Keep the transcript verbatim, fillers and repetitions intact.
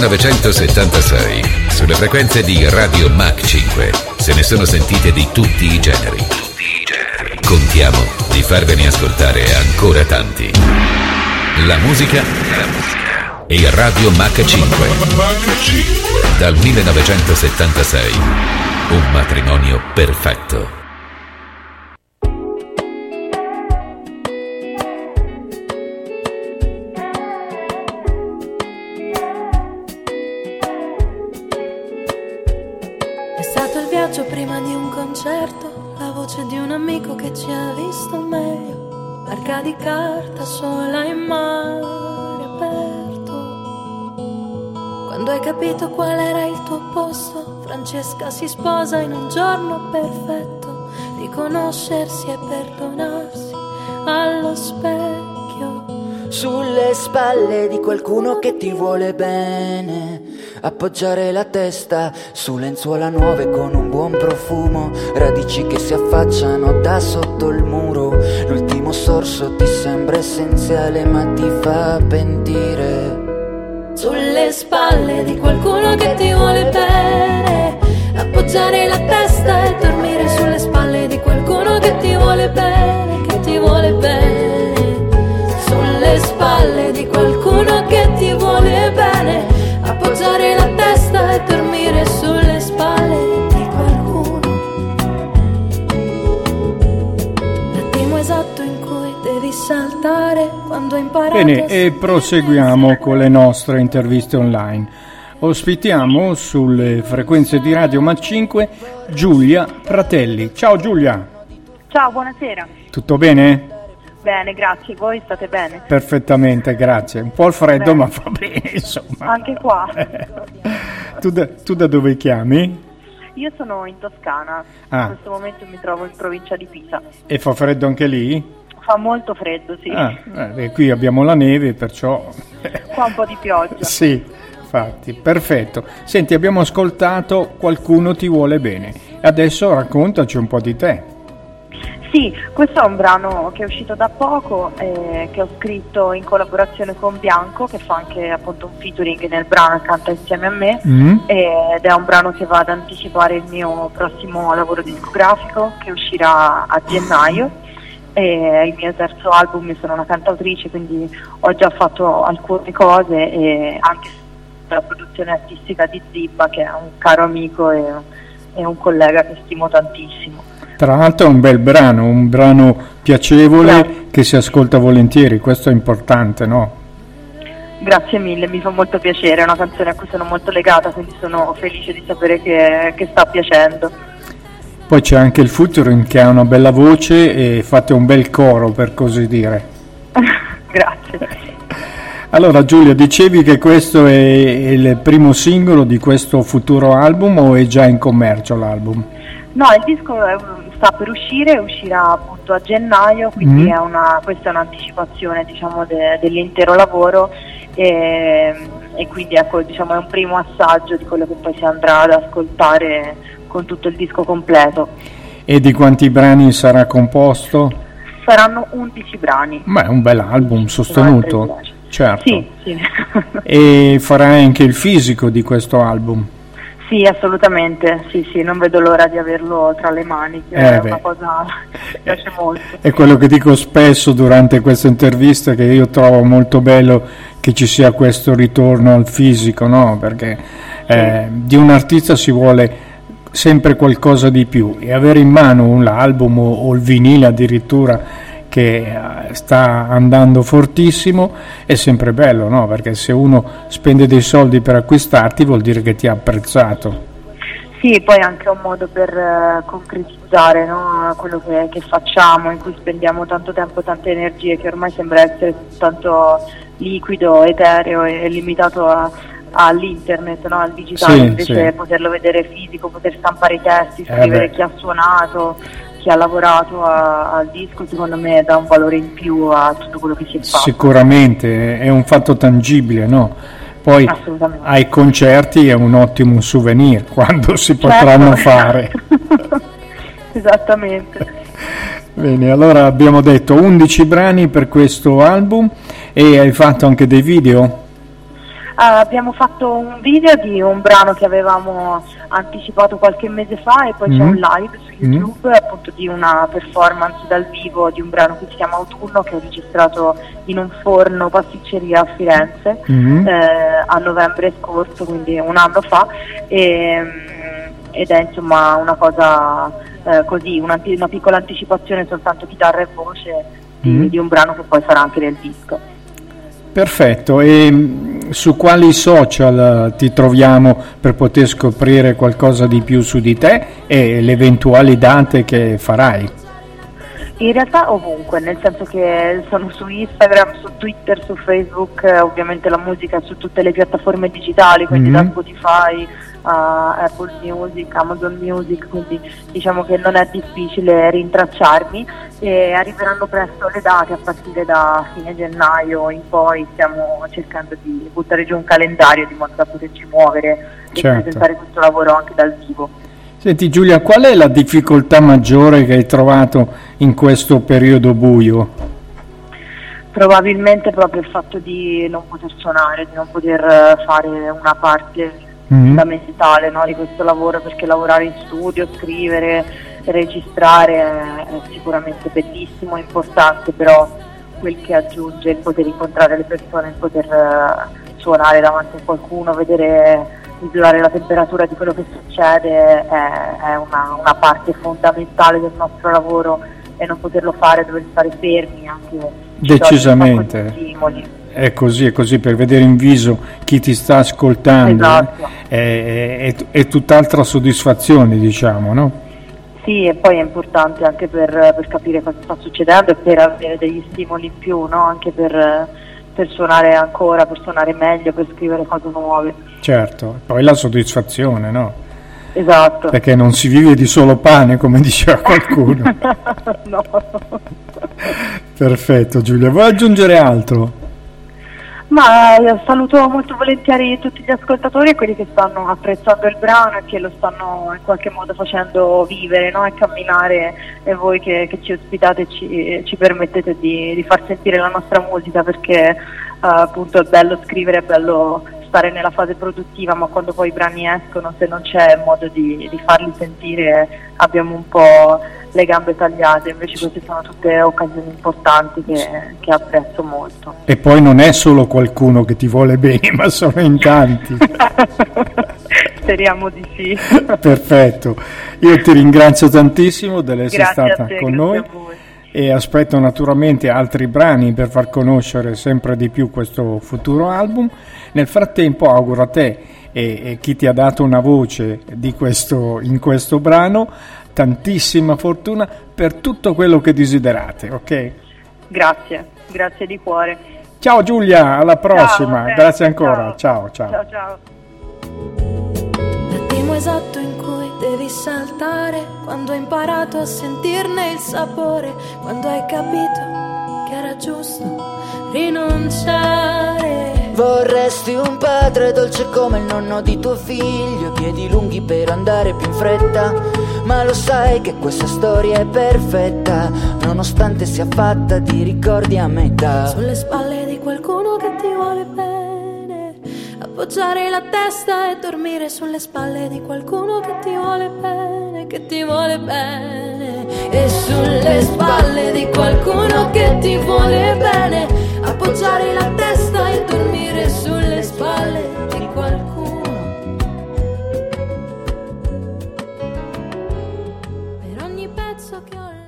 millenovecentosettantasei, sulle frequenze di Radio Mach cinque, se ne sono sentite di tutti i generi. Tutti i generi. Contiamo di farvene ascoltare ancora tanti. La musica, la musica e Radio Mach cinque. Dal millenovecentosettantasei, un matrimonio perfetto. Prima di un concerto, la voce di un amico che ci ha visto meglio, barca di carta sola in mare aperto. Quando hai capito qual era il tuo posto, Francesca si sposa in un giorno perfetto, riconoscersi e perdonarsi allo specchio. Sulle spalle di qualcuno che ti vuole bene, appoggiare la testa su lenzuola nuove con un buon profumo, radici che si affacciano da sotto il muro. L'ultimo sorso ti sembra essenziale ma ti fa pentire. Sulle spalle di qualcuno che ti vuole bene, appoggiare la testa e dormire sulle spalle di qualcuno che ti vuole bene, che ti vuole bene. Sulle spalle di qualcuno che ti vuole bene, appoggiare la testa e dormire sulle spalle di qualcuno. L'attimo esatto in cui devi saltare quando hai imparato. Bene, e proseguiamo con le nostre interviste online. Ospitiamo sulle frequenze di Radio Mach cinque Giulia Pratelli. Ciao Giulia. Ciao, buonasera. Tutto bene? Bene, grazie. Voi state bene? Perfettamente, grazie. Un po' il freddo, bene. Ma va bene, insomma. Anche qua. tu, da, tu da dove chiami? Io sono in Toscana. Ah. In questo momento mi trovo in provincia di Pisa. E fa freddo anche lì? Fa molto freddo, sì. Ah, eh, qui abbiamo la neve, perciò... Qua un po' di pioggia. Sì, infatti, perfetto. Senti, abbiamo ascoltato Qualcuno ti vuole bene. Adesso raccontaci un po' di te. Sì, questo è un brano che è uscito da poco, eh, che ho scritto in collaborazione con Bianco, che fa anche appunto un featuring nel brano e canta insieme a me, mm. ed è un brano che va ad anticipare il mio prossimo lavoro discografico che uscirà a gennaio. È il mio terzo album, io sono una cantautrice, quindi ho già fatto alcune cose e anche la produzione artistica di Zibba, che è un caro amico e, e un collega che stimo tantissimo. Tra l'altro è un bel brano, un brano piacevole, grazie, che si ascolta volentieri, questo è importante, no? Grazie mille, mi fa molto piacere, è una canzone a cui sono molto legata, quindi sono felice di sapere che, che sta piacendo. Poi c'è anche il featuring che ha una bella voce e fate un bel coro, per così dire. Grazie. Allora Giulia, dicevi che questo è il primo singolo di questo futuro album o è già in commercio l'album? No, il disco sta per uscire, uscirà appunto a gennaio, quindi mm. è una, questa è un'anticipazione, diciamo, de, dell'intero lavoro e, e quindi ecco, diciamo, è un primo assaggio di quello che poi si andrà ad ascoltare con tutto il disco completo. E di quanti brani sarà composto? Saranno undici brani. Beh, è un bel album sostenuto, certo. Sì, sì. E farai anche il fisico di questo album? Sì, assolutamente, sì, sì, non vedo l'ora di averlo tra le mani, che eh è beh. una cosa che mi piace molto. È quello che dico spesso durante queste interviste, che io trovo molto bello che ci sia questo ritorno al fisico, no? Perché eh, sì. di un artista si vuole sempre qualcosa di più, e avere in mano un album o, o il vinile addirittura che sta andando fortissimo è sempre bello, no? Perché se uno spende dei soldi per acquistarti vuol dire che ti ha apprezzato. Sì, poi anche un modo per uh, concretizzare, no? Quello che, che facciamo, in cui spendiamo tanto tempo, tante energie, che ormai sembra essere tanto liquido, etereo e, e limitato a, all'internet, no? Al digitale, sì, invece sì. poterlo vedere fisico, poter stampare i testi, scrivere eh chi ha suonato, chi ha lavorato a, al disco, secondo me dà un valore in più a tutto quello che si è fatto. Sicuramente, è un fatto tangibile, no? Poi ai concerti è un ottimo souvenir quando si certo. potranno fare. Esattamente. Bene, allora abbiamo detto undici brani per questo album, e hai fatto anche dei video? abbiamo fatto un video di un brano che avevamo anticipato qualche mese fa e poi mm. c'è un live su YouTube mm. appunto di una performance dal vivo di un brano che si chiama Autunno, che ho registrato in un forno pasticceria a Firenze mm. eh, a novembre scorso, quindi un anno fa, e, ed è insomma una cosa eh, così, una, una piccola anticipazione, soltanto chitarra e voce di, mm. di un brano che poi sarà anche nel disco. Perfetto, e su quali social ti troviamo per poter scoprire qualcosa di più su di te e le eventuali date che farai? In realtà ovunque, nel senso che sono su Instagram, su Twitter, su Facebook, ovviamente la musica è su tutte le piattaforme digitali, quindi mm-hmm. da Spotify a Apple Music, Amazon Music, quindi diciamo che non è difficile rintracciarmi, e arriveranno presto le date a partire da fine gennaio in poi. Stiamo cercando di buttare giù un calendario di modo da poterci muovere e certo. presentare questo lavoro anche dal vivo. Senti Giulia, qual è la difficoltà maggiore che hai trovato in questo periodo buio? Probabilmente proprio il fatto di non poter suonare, di non poter fare una parte mm-hmm. fondamentale, no, di questo lavoro, perché lavorare in studio, scrivere, registrare è, è sicuramente bellissimo, importante, però quel che aggiunge il poter incontrare le persone, il poter uh, suonare davanti a qualcuno, vedere, misurare la temperatura di quello che succede è, è una, una parte fondamentale del nostro lavoro, e non poterlo fare, dover stare fermi anche decisamente stimoli. È così, è così, per vedere in viso chi ti sta ascoltando, esatto. è, è, è tutt'altra soddisfazione, diciamo, no? Sì, e poi è importante anche per, per capire cosa sta succedendo e per avere degli stimoli in più, no? Anche per, per suonare ancora, per suonare meglio, per scrivere cose nuove. Certo, poi la soddisfazione, no? Esatto. Perché non si vive di solo pane, come diceva qualcuno. No. Perfetto Giulia, vuoi aggiungere altro? Ma io saluto molto volentieri tutti gli ascoltatori e quelli che stanno apprezzando il brano e che lo stanno in qualche modo facendo vivere, no? E camminare, e voi che, che ci ospitate e ci, ci permettete di, di far sentire la nostra musica, perché uh, appunto è bello scrivere, è bello stare nella fase produttiva, ma quando poi i brani escono, se non c'è modo di, di farli sentire, abbiamo un po' le gambe tagliate. Invece queste sono tutte occasioni importanti che, che apprezzo molto. E poi non è solo qualcuno che ti vuole bene, ma sono in tanti. Speriamo di sì. Perfetto, io ti ringrazio tantissimo dell'essere grazie stata a te, con noi a voi. E aspetto naturalmente altri brani per far conoscere sempre di più questo futuro album. Nel frattempo auguro a te e, e chi ti ha dato una voce di questo, in questo brano tantissima fortuna per tutto quello che desiderate, ok? Grazie, grazie di cuore. Ciao Giulia, alla prossima, ciao, grazie ancora, ciao ciao. Ciao ciao. L'attimo esatto in cui devi saltare, quando hai imparato a sentirne il sapore, quando hai capito che era giusto rinunciare. Vorresti un padre dolce come il nonno di tuo figlio, piedi lunghi per andare più in fretta, ma lo sai che questa storia è perfetta, nonostante sia fatta di ricordi a metà. Sulle spalle di qualcuno che ti vuole bene, appoggiare la testa e dormire sulle spalle di qualcuno che ti vuole bene, che ti vuole bene. E sulle spalle di qualcuno che ti vuole bene, appoggiare la testa e dormire sulle spalle di qualcuno. Per ogni pezzo che ho